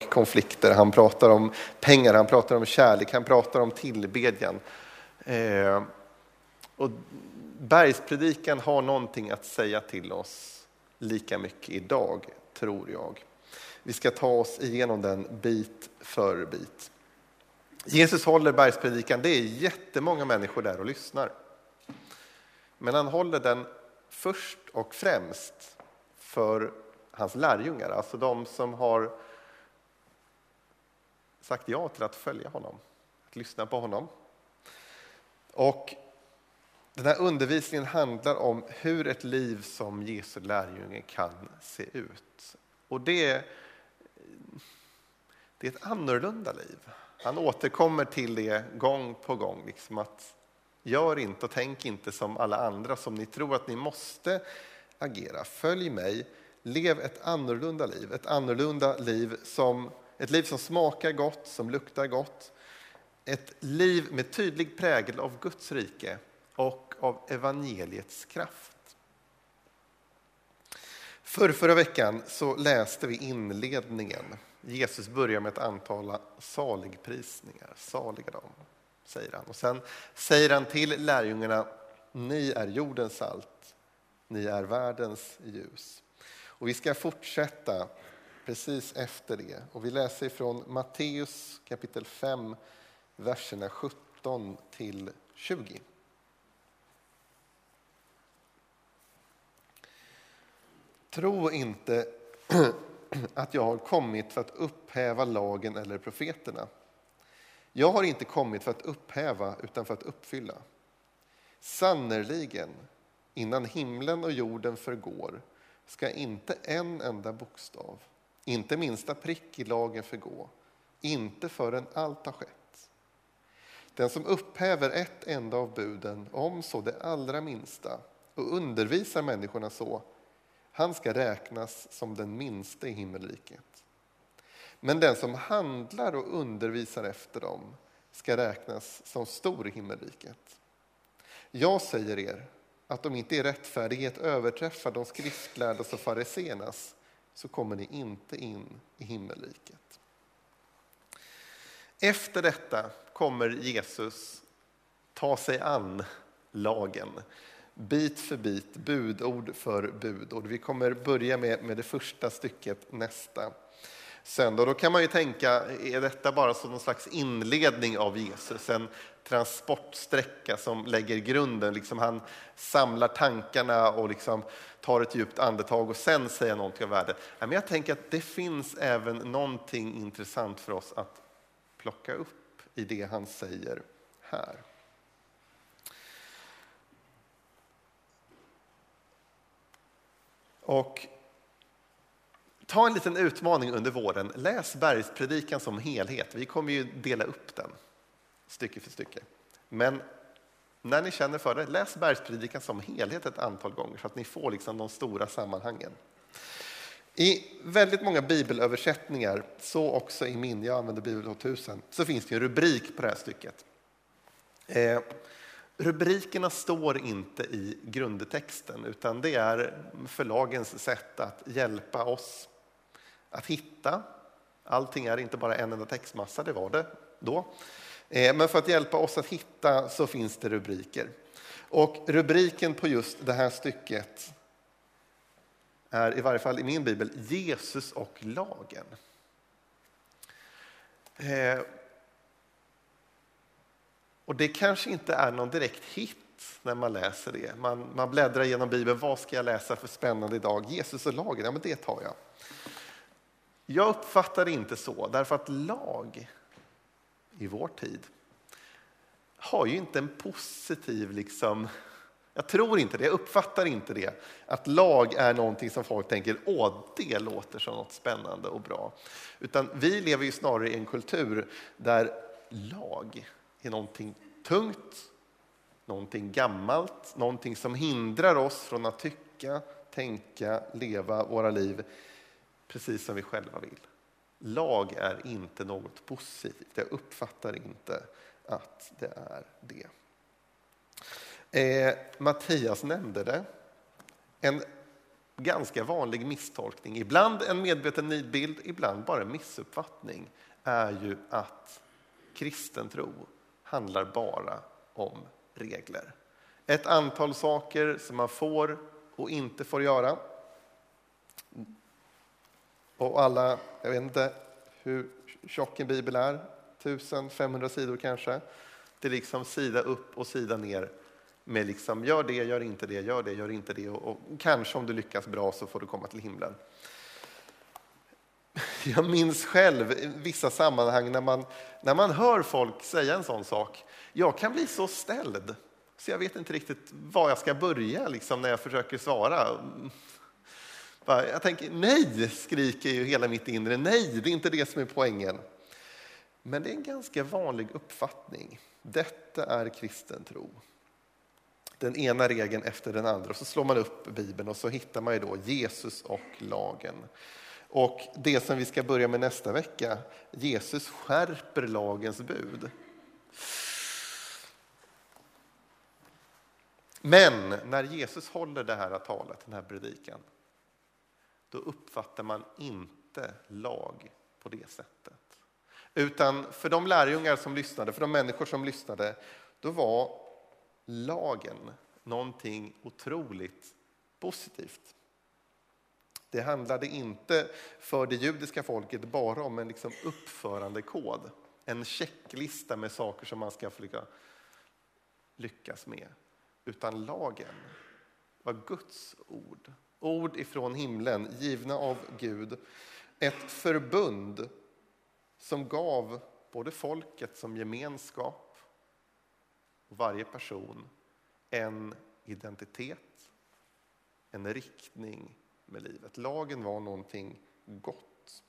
konflikter, han pratar om pengar, han pratar om kärlek, han pratar om tillbedjan. Och bergspredikan har någonting att säga till oss lika mycket idag, tror jag. Vi ska ta oss igenom den bit för bit. Jesus håller bergspredikan, det är jättemånga människor där och lyssnar. Men han håller den först och främst för hans lärjungar, alltså de som har sagt ja till att följa honom, att lyssna på honom. Och den här undervisningen handlar om hur ett liv som Jesu lärjunge kan se ut. Och det är ett annorlunda liv. Han återkommer till det gång på gång. Liksom att gör inte och tänk inte som alla andra som ni tror att ni måste agera. Följ mig, lev ett annorlunda liv. Ett annorlunda liv ett liv som smakar gott, som luktar gott. Ett liv med tydlig prägel av Guds rike och av evangeliets kraft. Förra veckan så läste vi inledningen. Jesus börjar med ett antal saligprisningar. Saliga dem, säger han. Och sen säger han till lärjungarna, ni är jordens salt, ni är världens ljus. Och vi ska fortsätta precis efter det. Och vi läser från Matteus kapitel 5, verserna 17 till 20. Tro inte att jag har kommit för att upphäva lagen eller profeterna. Jag har inte kommit för att upphäva utan för att uppfylla. Sannerligen, innan himlen och jorden förgår ska inte en enda bokstav, inte minsta prick i lagen förgå, inte förrän allt har skett. Den som upphäver ett enda av buden, om så det allra minsta, och undervisar människorna så, han ska räknas som den minsta i himmelriket. Men den som handlar och undervisar efter dem ska räknas som stor i himmelriket. Jag säger er att om inte er rättfärdighet överträffar de skriftlärdas och fariséernas, så kommer ni inte in i himmelriket. Efter detta kommer Jesus ta sig an lagen. Bit för bit, budord för budord. Vi kommer börja med det första stycket nästa söndag. Då kan man ju tänka, är detta bara som någon slags inledning av Jesus? En transportsträcka som lägger grunden. Liksom han samlar tankarna och liksom tar ett djupt andetag och sen säger någonting av värde. Men jag tänker att det finns även någonting intressant för oss att plocka upp i det han säger här. Och ta en liten utmaning under våren. Läs bergspredikan som helhet. Vi kommer ju dela upp den stycke för stycke. Men när ni känner för det, läs bergspredikan som helhet ett antal gånger så att ni får liksom de stora sammanhangen. I väldigt många bibelöversättningar, så också i min, jag använder Bibel 2000, så finns det en rubrik på det här stycket. Rubrikerna står inte i grundtexten utan det är förlagens sätt att hjälpa oss att hitta. Allting är inte bara en enda textmassa, det var det då. Men för att hjälpa oss att hitta så finns det rubriker. Och rubriken på just det här stycket är i varje fall i min bibel Jesus och lagen. Och det kanske inte är någon direkt hit när man läser det. Man bläddrar igenom Bibeln. Vad ska jag läsa för spännande idag? Jesus och lagen, ja men det tar jag. Jag uppfattar det inte så. Därför att lag i vår tid har ju inte en positiv liksom... Jag tror inte det, jag uppfattar inte det. Att lag är någonting som folk tänker, det låter som något spännande och bra. Utan vi lever ju snarare i en kultur där lag är någonting tungt, någonting gammalt, någonting som hindrar oss från att tycka, tänka, leva våra liv precis som vi själva vill. Lag är inte något positivt. Jag uppfattar inte att det är det. Mattias nämnde det. En ganska vanlig misstolkning, ibland en medveten nidbild, ibland bara en missuppfattning, är ju att kristen tro handlar bara om regler. Ett antal saker som man får och inte får göra. Och alla, jag vet inte hur tjock en bibel är, 1500 sidor kanske. Det är liksom sida upp och sida ner med liksom gör det, gör inte det, gör det, gör inte det. Och kanske om du lyckas bra så får du komma till himlen. Jag minns själv i vissa sammanhang när man hör folk säga en sån sak. Jag kan bli så ställd så jag vet inte riktigt var jag ska börja liksom, när jag försöker svara. Jag tänker nej, skriker ju hela mitt inre. Nej, det är inte det som är poängen. Men det är en ganska vanlig uppfattning. Detta är kristen tro. Den ena regeln efter den andra. Och så slår man upp Bibeln och så hittar man ju då Jesus och lagen. Och det som vi ska börja med nästa vecka, Jesus skärper lagens bud. Men när Jesus håller det här talet, den här predikan, då uppfattar man inte lag på det sättet. Utan för de lärjungar som lyssnade, för de människor som lyssnade, då var lagen någonting otroligt positivt. Det handlade inte för det judiska folket bara om en liksom uppförandekod. En checklista med saker som man ska lyckas med. Utan lagen var Guds ord. Ord ifrån himlen, givna av Gud. Ett förbund som gav både folket som gemenskap och varje person en identitet, en riktning med livet. Lagen var någonting gott.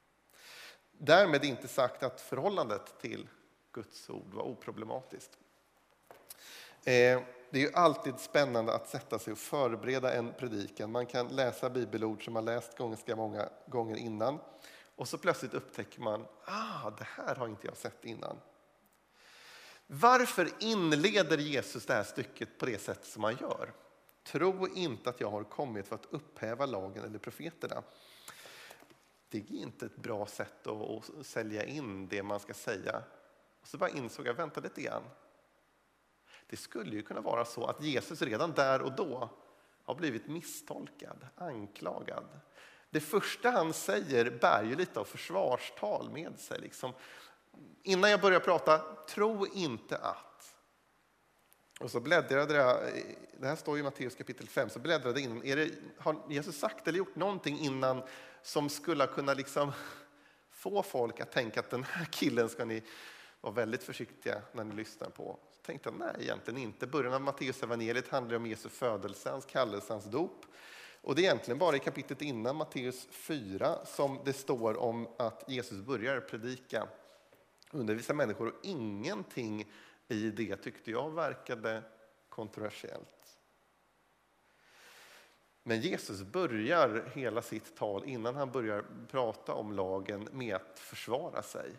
Därmed inte sagt att förhållandet till Guds ord var oproblematiskt. Det är ju alltid spännande att sätta sig och förbereda en predikan. Man kan läsa bibelord som man läst ganska många gånger innan. Och så plötsligt upptäcker man, det här har inte jag sett innan. Varför inleder Jesus det här stycket på det sätt som han gör? Tro inte att jag har kommit för att upphäva lagen eller profeterna. Det är inte ett bra sätt att sälja in det man ska säga. Och så bara insåg jag, vänta lite grann. Det skulle ju kunna vara så att Jesus redan där och då har blivit misstolkad, anklagad. Det första han säger bär ju lite av försvarstal med sig. Liksom. Innan jag börjar prata, tro inte att. Och så bläddrade jag, det här står i Matteus kapitel 5, så bläddrade in. Har Jesus sagt eller gjort någonting innan som skulle kunna liksom få folk att tänka att den här killen ska ni vara väldigt försiktiga när ni lyssnar på? Så tänkte jag, nej egentligen inte. Början av Matteus evangeliet handlar om Jesu födelse, hans kallelse, hans dop. Och det är egentligen bara i kapitlet innan Matteus 4 som det står om att Jesus börjar predika, undervisa människor. Och ingenting i det tyckte jag verkade kontroversiellt. Men Jesus börjar hela sitt tal innan han börjar prata om lagen med att försvara sig.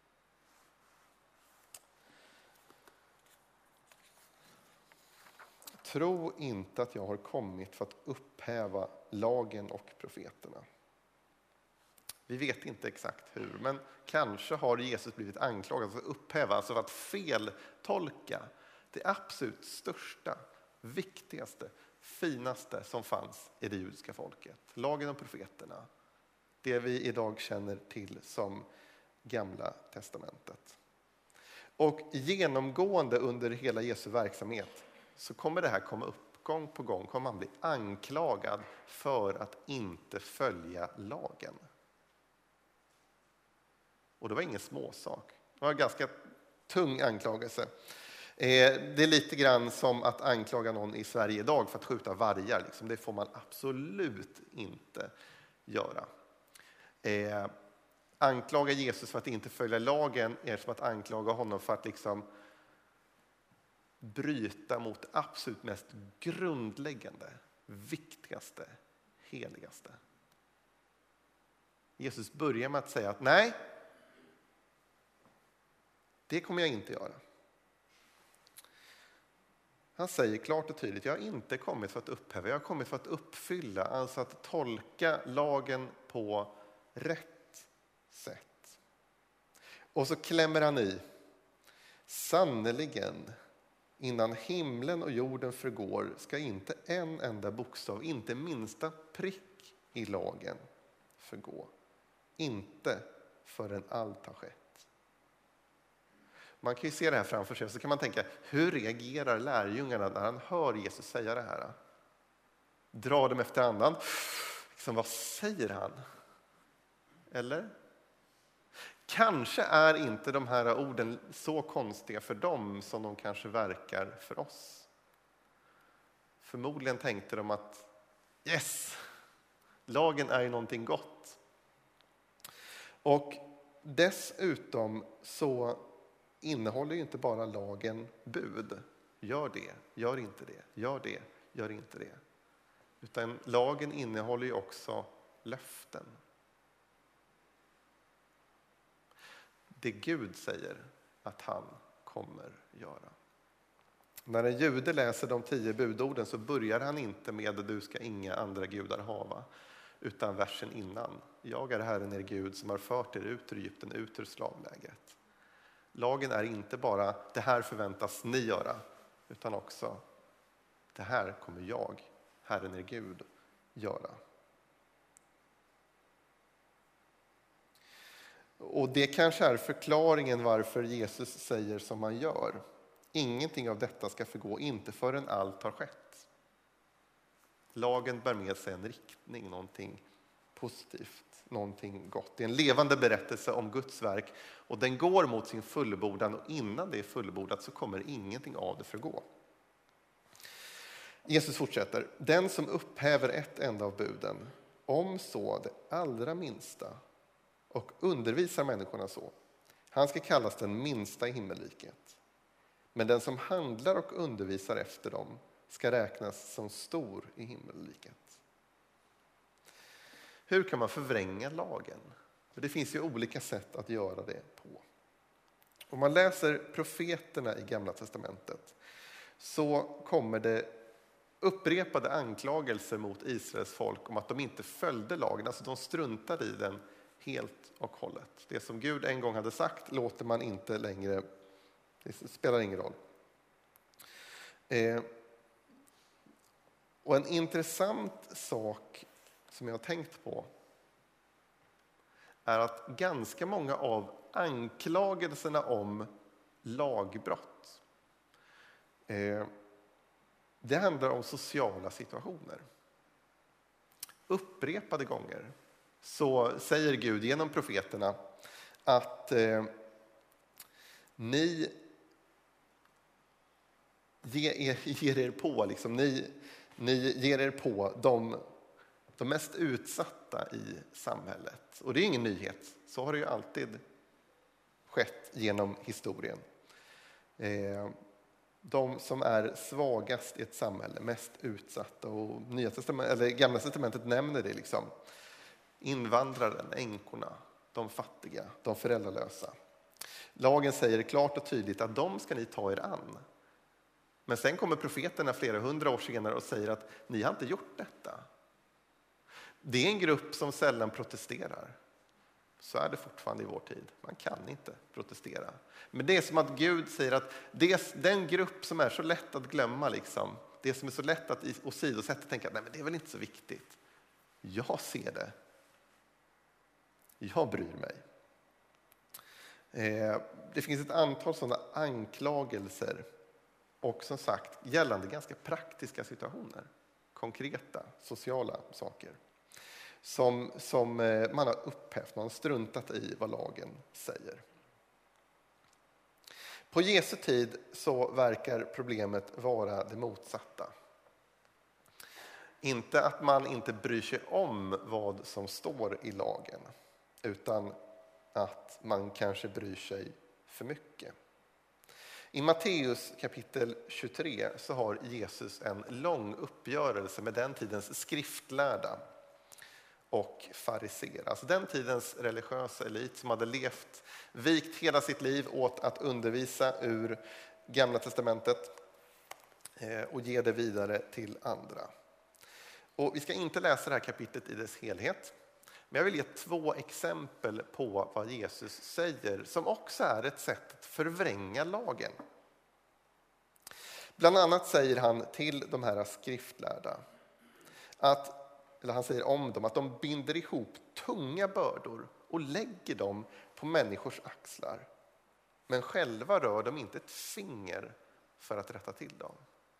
Tro inte att jag har kommit för att upphäva lagen och profeterna. Vi vet inte exakt hur, men kanske har Jesus blivit anklagad för att upphäva, alltså för att feltolka det absolut största, viktigaste, finaste som fanns i det judiska folket. Lagen och profeterna, det vi idag känner till som Gamla testamentet. Och genomgående under hela Jesu verksamhet så kommer det här komma upp. Gång på gång kommer man bli anklagad för att inte följa lagen. Och det var ingen småsak. Det var en ganska tung anklagelse. Det är lite grann som att anklaga någon i Sverige idag för att skjuta vargar. Det får man absolut inte göra. Anklaga Jesus för att inte följa lagen är som att anklaga honom för att bryta mot det absolut mest grundläggande, viktigaste, heligaste. Jesus börjar med att säga att nej, det kommer jag inte göra. Han säger klart och tydligt, jag har inte kommit för att upphäva, jag har kommit för att uppfylla, alltså att tolka lagen på rätt sätt. Och så klämmer han i, sannoliken, innan himlen och jorden förgår ska inte en enda bokstav, inte minsta prick i lagen förgå. Inte förrän allt har skett. Man kan ju se det här framför sig, så kan man tänka, hur reagerar lärjungarna när han hör Jesus säga det här? Drar dem efter andan. Liksom, vad säger han? Eller? Kanske är inte de här orden så konstiga för dem som de kanske verkar för oss. Förmodligen tänkte de att yes, lagen är ju någonting gott. Och dessutom så innehåller ju inte bara lagen bud. Gör det, gör inte det, gör det, gör inte det. Utan lagen innehåller ju också löften. Det Gud säger att han kommer göra. När en jude läser de 10 budorden så börjar han inte med att du ska inga andra gudar hava. Utan versen innan. Jag är Herren er Gud som har fört er ut ur Egypten, ut ur slavläget. Lagen är inte bara det här förväntas ni göra. Utan också det här kommer jag, Herren er Gud, göra. Och det kanske är förklaringen varför Jesus säger som han gör. Ingenting av detta ska förgå, inte förrän allt har skett. Lagen bär med sig en riktning, någonting positivt, någonting gott. Det är en levande berättelse om Guds verk och den går mot sin fullbordan, och innan det är fullbordat så kommer ingenting av det förgå. Jesus fortsätter, den som upphäver ett enda av buden, om så det allra minsta, och undervisar människorna så, han ska kallas den minsta i himmelriket. Men den som handlar och undervisar efter dem ska räknas som stor i himmelriket. Hur kan man förvränga lagen? För det finns ju olika sätt att göra det på. Om man läser profeterna i Gamla testamentet så kommer det upprepade anklagelser mot Israels folk om att de inte följde lagen, alltså de struntade i den helt och hållet. Det som Gud en gång hade sagt låter man inte längre, det spelar ingen roll. Och en intressant sak som jag har tänkt på är att ganska många av anklagelserna om lagbrott det handlar om sociala situationer. Upprepade gånger så säger Gud genom profeterna att ni ger er på, liksom, ni ger er på de mest utsatta i samhället. Och det är ingen nyhet, så har det ju alltid skett genom historien. De som är svagast i ett samhälle, mest utsatta, och Gamla testamentet nämner det liksom. Invandraren, änkorna, de fattiga, de föräldralösa. Lagen säger klart och tydligt att de ska ni ta er an. Men sen kommer profeterna flera 100 år senare och säger att ni har inte gjort detta. Det är en grupp som sällan protesterar. Så är det fortfarande i vår tid. Man kan inte protestera. Men det är som att Gud säger att den grupp som är så lätt att glömma, liksom, det som är så lätt att åsidosätta, tänka att nej, men det är väl inte så viktigt. Jag ser det. Jag bryr mig. Det finns ett antal sådana anklagelser och som sagt gällande ganska praktiska situationer. Konkreta, sociala saker. Som man har upphävt, man har struntat i vad lagen säger. På Jesu tid så verkar problemet vara det motsatta. Inte att man inte bryr sig om vad som står i lagen, utan att man kanske bryr sig för mycket. I Matteus kapitel 23 så har Jesus en lång uppgörelse med den tidens skriftlärda och fariséer. Alltså den tidens religiösa elit som hade vikt hela sitt liv åt att undervisa ur Gamla testamentet. och ge det vidare till andra. Och vi ska inte läsa det här kapitlet i dess helhet. Men jag vill ge 2 exempel på vad Jesus säger som också är ett sätt att förvränga lagen. Bland annat säger han till de här skriftlärda han säger om dem att de binder ihop tunga bördor och lägger dem på människors axlar. Men själva rör de inte ett finger för att rätta till dem.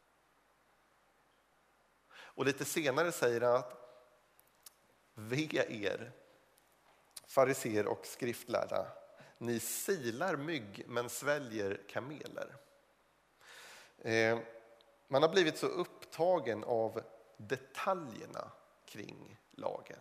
Och lite senare säger han att ve er, fariseer och skriftlärda, ni silar mygg men sväljer kameler. Man har blivit så upptagen av detaljerna kring lagen.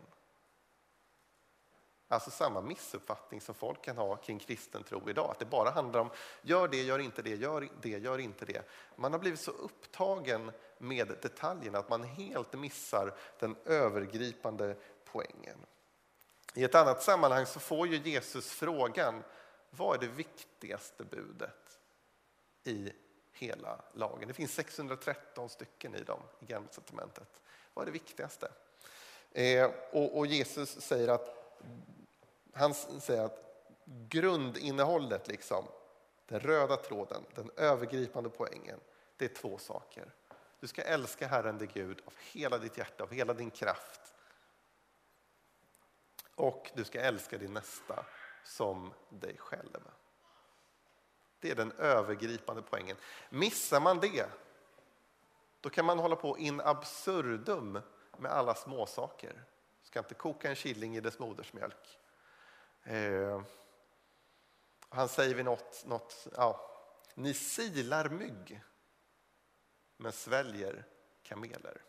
Alltså samma missuppfattning som folk kan ha kring kristen tro idag. Att det bara handlar om gör det, gör inte det, gör det, gör inte det. Man har blivit så upptagen med detaljerna att man helt missar den övergripande poängen. I ett annat sammanhang så får ju Jesus frågan: vad är det viktigaste budet i hela lagen? Det finns 613 stycken i dem i Gamla testamentet. Vad är det viktigaste? Och Jesus säger att grundinnehållet, liksom, den röda tråden, den övergripande poängen, det är 2 saker. Du ska älska Herren din Gud av hela ditt hjärta, av hela din kraft. Och du ska älska din nästa som dig själv. Det är den övergripande poängen. Missar man det, då kan man hålla på in absurdum med alla små saker. Du ska inte koka en killing i dess modersmjölk. Han säger vid ni silar mygg men sväljer kameler.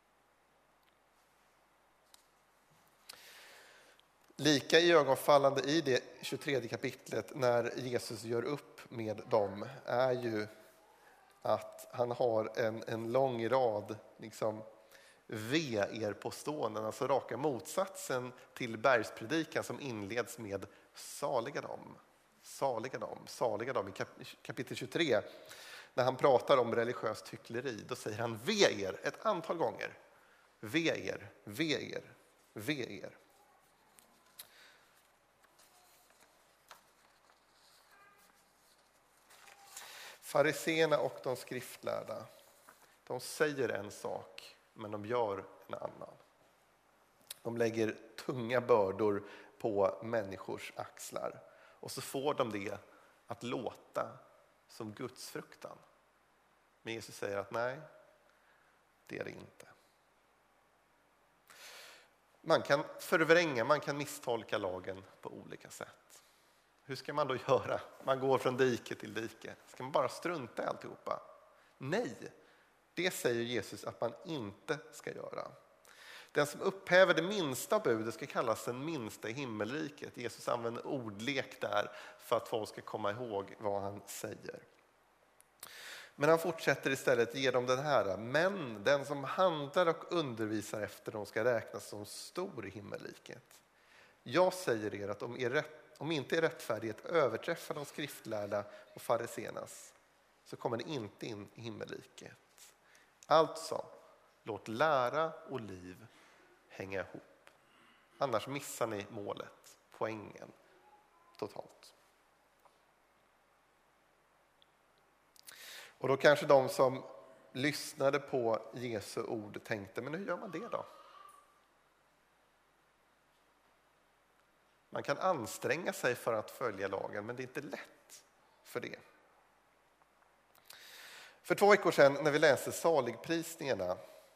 Lika iögonfallande i det 23 kapitlet när Jesus gör upp med dem är ju att han har en lång rad ve er påståenden, alltså raka motsatsen till bergspredikan som inleds med saliga dem, saliga dem, saliga dem. I kapitel 23 när han pratar om religiöst hyckleri, då säger han ve er ett antal gånger. Ve er, ve er, ve er. Fariseerna och de skriftlärda, de säger en sak men de gör en annan. De lägger tunga bördor på människors axlar och så får de det att låta som Guds fruktan. Men Jesus säger att nej, det är det inte. Man kan förvränga, man kan misstolka lagen på olika sätt. Hur ska man då göra? Man går från dike till dike. Ska man bara strunta i alltihopa? Nej, det säger Jesus att man inte ska göra. Den som upphäver det minsta budet ska kallas den minsta i himmelriket. Jesus använder ordlek där för att folk ska komma ihåg vad han säger. Men han fortsätter istället ge dem den här: men den som handlar och undervisar efter dem ska räknas som stor i himmelriket. Jag säger er att om inte er rättfärdighet överträffar de skriftlärda och fariseernas, så kommer ni inte in i himmelriket. Alltså, låt lära och liv hänga ihop. Annars missar ni målet, poängen, totalt. Och då kanske de som lyssnade på Jesu ord tänkte, men hur gör man det då? Man kan anstränga sig för att följa lagen, men det är inte lätt för det. För 2 veckor sedan när vi läste saligprisningarna,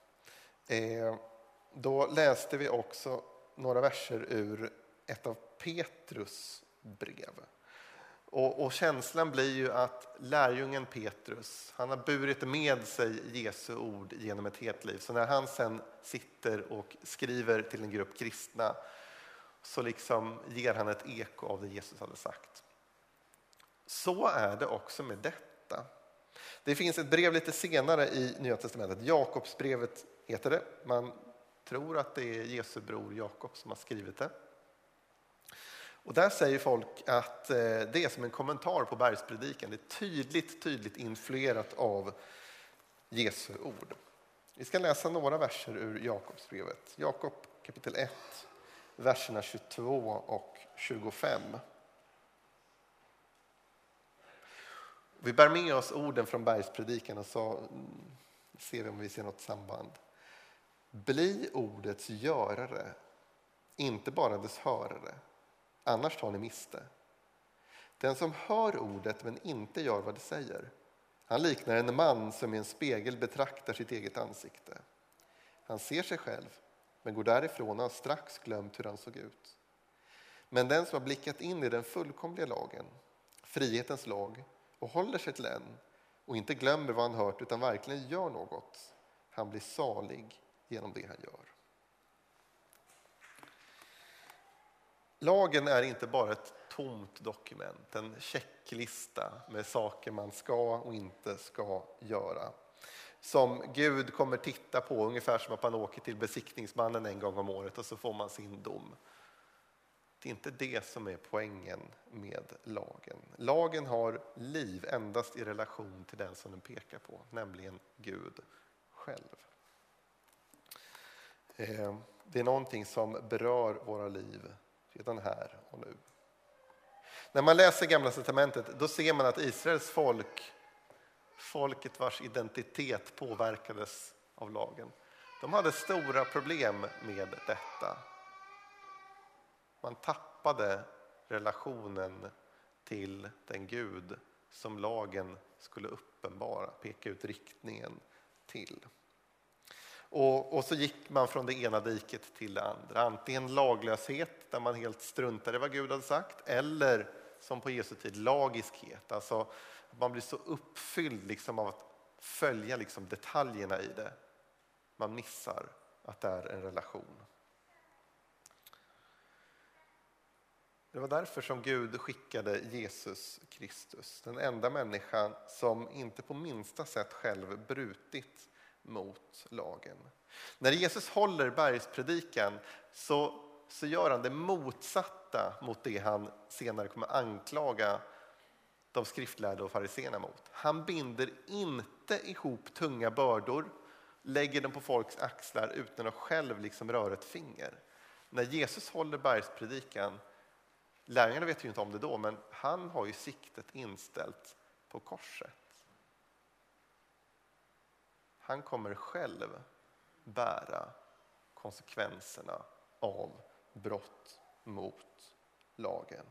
då läste vi också några verser ur ett av Petrus brev. Och känslan blir ju att lärjungen Petrus, han har burit med sig Jesu ord genom ett helt liv. Så när han sen sitter och skriver till en grupp kristna, så ger han ett eko av det Jesus hade sagt. Så är det också med detta. Det finns ett brev lite senare i Nya testamentet. Jakobsbrevet heter det. Man tror att det är Jesu bror Jakob som har skrivit det. Och där säger folk att det är som en kommentar på bergspredikan. Det är tydligt influerat av Jesu ord. Vi ska läsa några verser ur Jakobsbrevet. Jakob kapitel 1, verserna 22 och 25. Vi bär med oss orden från bergspredikan och så ser vi om vi ser något samband. Bli ordets görare, inte bara dess hörare, annars tar ni miste. Den som hör ordet men inte gör vad det säger, han liknar en man som i en spegel betraktar sitt eget ansikte. Han ser sig själv, men går därifrån och har strax glömt hur han såg ut. Men den som har blickat in i den fullkomliga lagen, frihetens lag, och håller sig till den och inte glömmer vad han hört utan verkligen gör något, han blir salig genom det han gör. Lagen är inte bara ett tomt dokument, en checklista med saker man ska och inte ska göra. Som Gud kommer titta på, ungefär som att man åker till besiktningsmannen en gång om året och så får man sin dom. Det är inte det som är poängen med lagen. Lagen har liv endast i relation till den som den pekar på, nämligen Gud själv. Det är någonting som berör våra liv redan här och nu. När man läser Gamla testamentet, då ser man att Israels folket vars identitet påverkades av lagen, de hade stora problem med detta. Man tappade relationen till den Gud som lagen skulle uppenbara, peka ut riktningen till. Och så gick man från det ena diket till det andra. Antingen laglöshet, där man helt struntade vad Gud hade sagt, eller som på Jesu tid, lagiskhet. Alltså att man blir så uppfylld liksom av att följa liksom detaljerna i det. Man missar att det är en relation. Det var därför som Gud skickade Jesus Kristus, den enda människan som inte på minsta sätt själv brutit mot lagen. När Jesus håller bergspredikan så gör han det motsatta mot det han senare kommer anklaga de skriftlärda och fariséerna mot. Han binder inte ihop tunga bördor, lägger dem på folks axlar utan att själv liksom röra ett finger. När Jesus håller bergspredikan, lärjungarna vet ju inte om det då, men han har ju siktet inställt på korset. Han kommer själv bära konsekvenserna av brott mot lagen.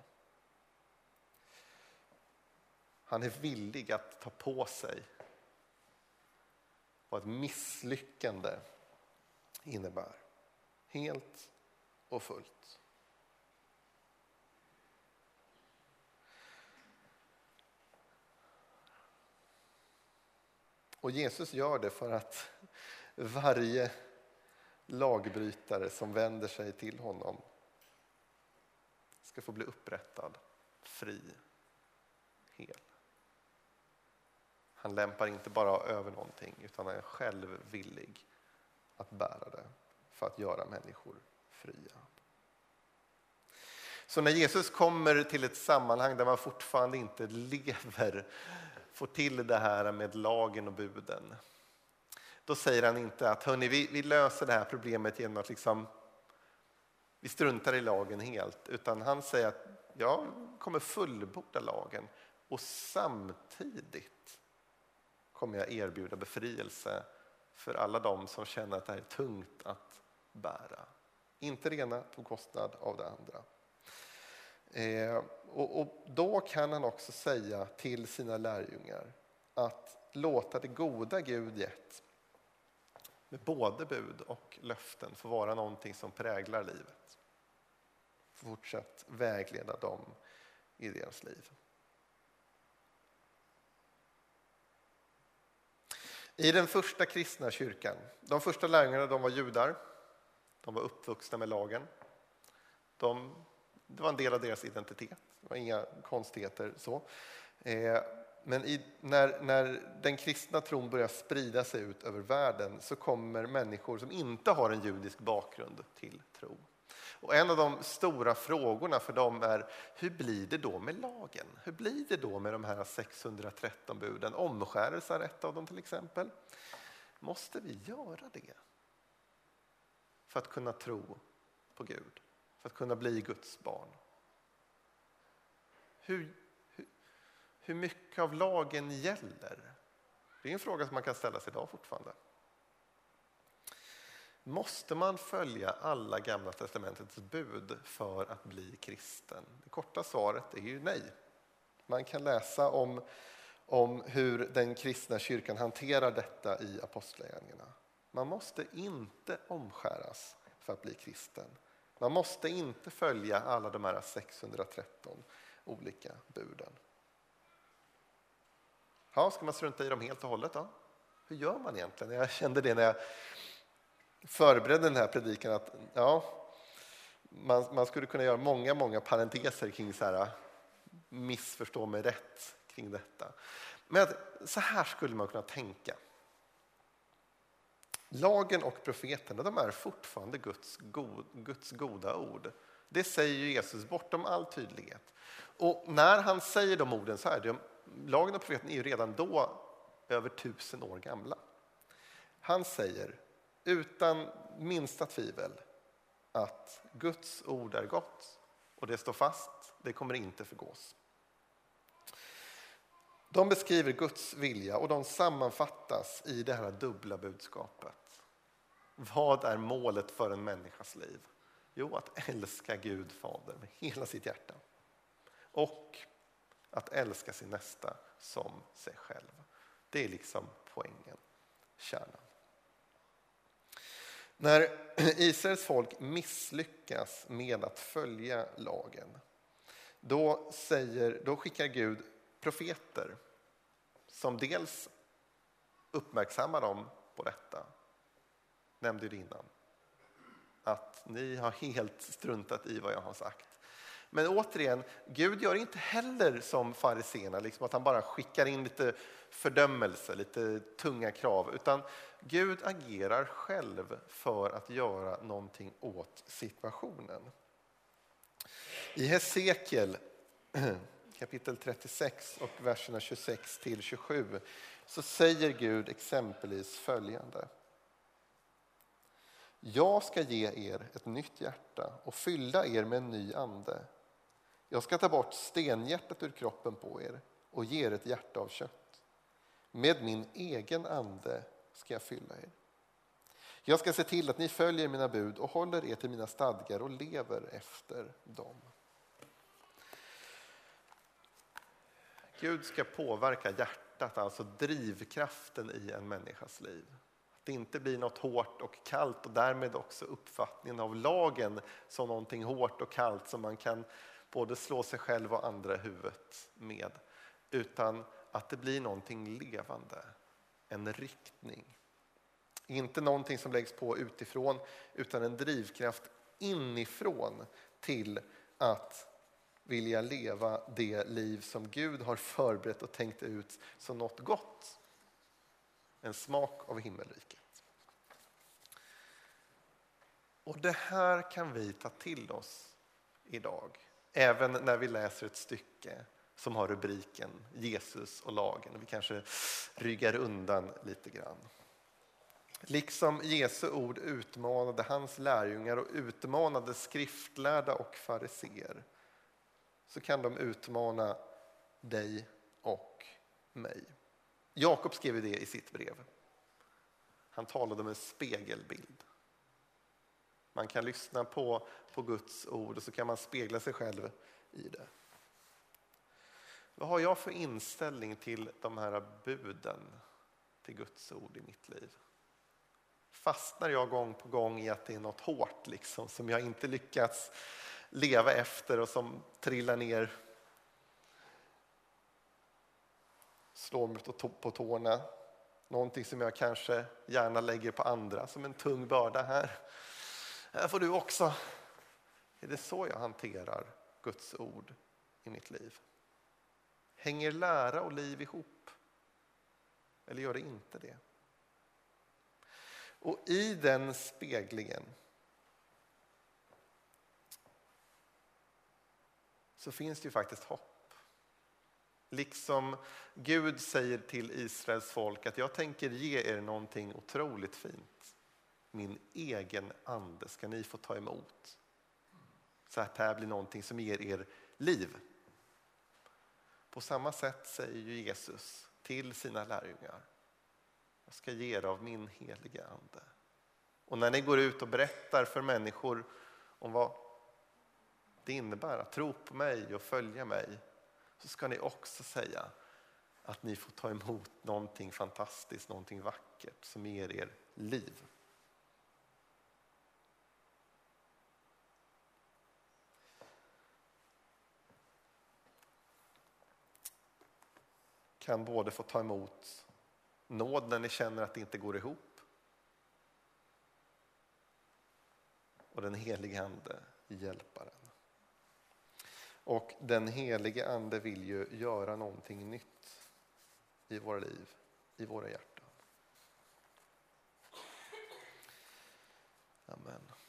Han är villig att ta på sig vad ett misslyckande innebär. Helt och fullt. Och Jesus gör det för att varje lagbrytare som vänder sig till honom ska få bli upprättad, fri, hel. Han lämpar inte bara över någonting utan är själv villig att bära det för att göra människor fria. Så när Jesus kommer till ett sammanhang där man fortfarande inte lever, får till det här med lagen och buden, då säger han inte att hörni, vi löser det här problemet genom att vi struntar i lagen helt, utan han säger att jag kommer fullborda lagen och samtidigt kommer jag erbjuda befrielse för alla de som känner att det här är tungt att bära. Inte det ena på kostnad av det andra. Och då kan han också säga till sina lärjungar att låta det goda Gud gett med både bud och löften få vara någonting som präglar livet. Fortsätt vägleda dem i deras liv. I den första kristna kyrkan, de första lärjungarna, de var judar. De var uppvuxna med lagen. Det var en del av deras identitet. Det var inga konstigheter så. Men när den kristna tron börjar sprida sig ut över världen så kommer människor som inte har en judisk bakgrund till tro. Och en av de stora frågorna för dem är, hur blir det då med lagen? Hur blir det då med de här 613 buden? Omskärelse är ett av dem till exempel. Måste vi göra det för att kunna tro på Gud? För att kunna bli Guds barn? Hur mycket av lagen gäller? Det är en fråga som man kan ställa sig idag fortfarande. Måste man följa alla Gamla testamentets bud för att bli kristen? Det korta svaret är ju nej. Man kan läsa om hur den kristna kyrkan hanterar detta i apostlagärningarna. Man måste inte omskäras för att bli kristen. Man måste inte följa alla de här 613 olika buden. Ja, ska man strunta i dem helt och hållet då? Hur gör man egentligen? Jag kände det när jag förberedde den här predikan att man skulle kunna göra många parenteser kring så här, missförstå mig rätt kring detta. Men så här skulle man kunna tänka. Lagen och profeterna, de är fortfarande Guds goda ord. Det säger ju Jesus bortom all tydlighet. Och när han säger de orden så här, lagen och profeten är ju redan då över 1000 år gamla. Han säger utan minsta tvivel att Guds ord är gott och det står fast, det kommer inte förgås. De beskriver Guds vilja och de sammanfattas i det här dubbla budskapet. Vad är målet för en människas liv? Jo, att älska Gud Fader med hela sitt hjärta. Och att älska sin nästa som sig själv. Det är liksom poängen, kärnan. När Israels folk misslyckas med att följa lagen, då skickar Gud profeter som dels uppmärksammar dem på detta. Nämnde det innan. Att ni har helt struntat i vad jag har sagt. Men återigen, Gud gör inte heller som fariséerna, liksom att han bara skickar in lite fördömelse, lite tunga krav. Utan Gud agerar själv för att göra någonting åt situationen. I Hesekiel kapitel 36 och verserna 26-27 så säger Gud exempelvis följande. Jag ska ge er ett nytt hjärta och fylla er med en ny ande. Jag ska ta bort stenhjärtat ur kroppen på er och ge er ett hjärta av kött. Med min egen ande ska jag fylla er. Jag ska se till att ni följer mina bud och håller er till mina stadgar och lever efter dem. Gud ska påverka hjärtat, alltså drivkraften i en människas liv. Att det inte blir något hårt och kallt och därmed också uppfattningen av lagen som någonting hårt och kallt som man kan både slå sig själv och andra i huvudet med. Utan att det blir någonting levande, en riktning. Inte någonting som läggs på utifrån utan en drivkraft inifrån till att vilja leva det liv som Gud har förberett och tänkt ut som något gott. En smak av himmelriket. Och det här kan vi ta till oss idag. Även när vi läser ett stycke som har rubriken Jesus och lagen. Vi kanske ryggar undan lite grann. Liksom Jesu ord utmanade hans lärjungar och utmanade skriftlärda och fariseer, så kan de utmana dig och mig. Jakob skrev det i sitt brev. Han talade om en spegelbild. Man kan lyssna på Guds ord och så kan man spegla sig själv i det. Vad har jag för inställning till de här buden, till Guds ord i mitt liv? Fastnar jag gång på gång i att det är något hårt liksom, som jag inte lyckats leva efter och som trillar ner, slår mig på tårna? Någonting som jag kanske gärna lägger på andra som en tung börda här. Här får du också. Är det så jag hanterar Guds ord i mitt liv? Hänger lära och liv ihop? Eller gör det inte det? Och i den speglingen så finns det ju faktiskt hopp. Liksom Gud säger till Israels folk att jag tänker ge er någonting otroligt fint. Min egen ande ska ni få ta emot. Så att det här blir någonting som ger er liv. På samma sätt säger ju Jesus till sina lärjungar: jag ska ge er av min heliga ande. Och när ni går ut och berättar för människor om vad det innebär att tro på mig och följa mig, så ska ni också säga att ni får ta emot någonting fantastiskt, någonting vackert som ger er liv. Kan både få ta emot nåd när ni känner att det inte går ihop, och den helige ande, hjälparen. Och den helige ande vill ju göra någonting nytt i våra liv, i våra hjärtan. Amen.